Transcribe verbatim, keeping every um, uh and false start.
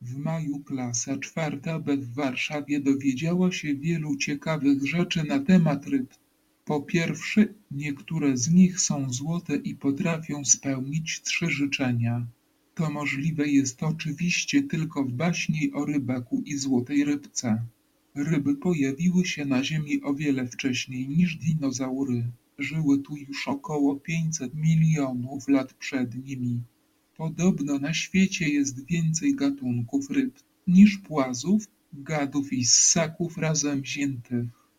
W maju klasa czwarta B w Warszawie dowiedziała się wielu ciekawych rzeczy na temat ryb. Po pierwsze, niektóre z nich są złote i potrafią spełnić trzy życzenia. To możliwe jest oczywiście tylko w baśni o rybaku i złotej rybce. Ryby pojawiły się na Ziemi o wiele wcześniej niż dinozaury. Żyły tu już około pięćset milionów lat przed nimi. Podobno na świecie jest więcej gatunków ryb niż płazów, gadów i ssaków razem wziętych.